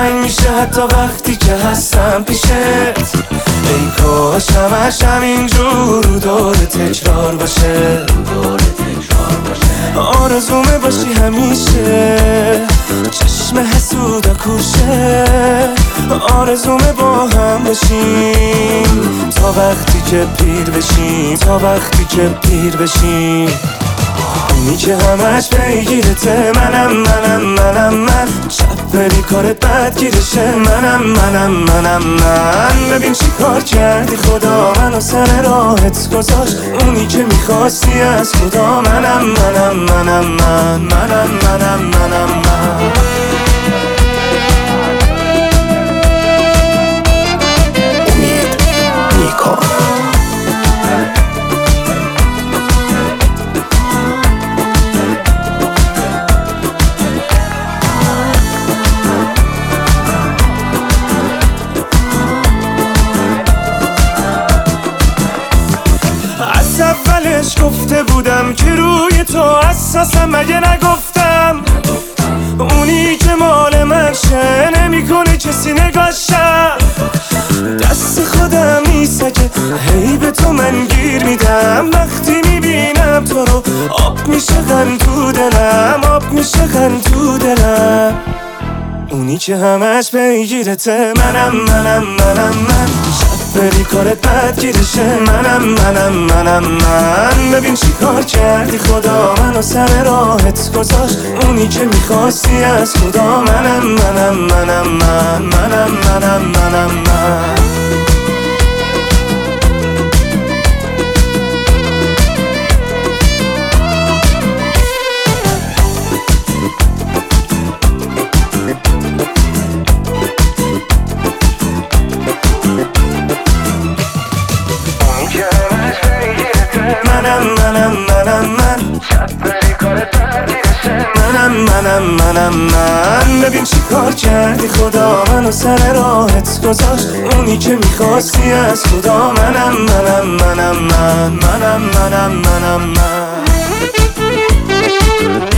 قشنگ میشه حتی وقتی که هستم پیشت. ای کاش همش همینجور رو دور تکرار باشه. آرزومه باشی همیشه، چشم حسودا کوشه. آرزومه با هم باشیم تا وقتی که پیر بشیم، تا وقتی که پیر بشیم. اونی که همش پیگیرته منم من. شب بری کارت بدگیرشه من. ببین چی کار کردی خدا منو سر راهت گذاشت. اونی که میخواستی از خدا منم من. امید نیکا. اولش گفته بودم که روی تو اساسم، مگه نگفتم اونی که مال من شه نمیکنه کسی نگاشم. دست خودم نیسته هی به تو من گیر میدم. وقتی میبینم تو رو آب میشه غم تو دلم، آب میشه غم تو دلم. اونی که همش پیگیرته منم من. شب بری کارت بدگیرشه منم. ببین چی کار کردی خدا منو سر راهت گذاشت. اونی که میخواستی از خدا منم. من ببین چی کار کردی خدا منو سر راهت گذاشت. اونی که میخواستی از خدا منم من.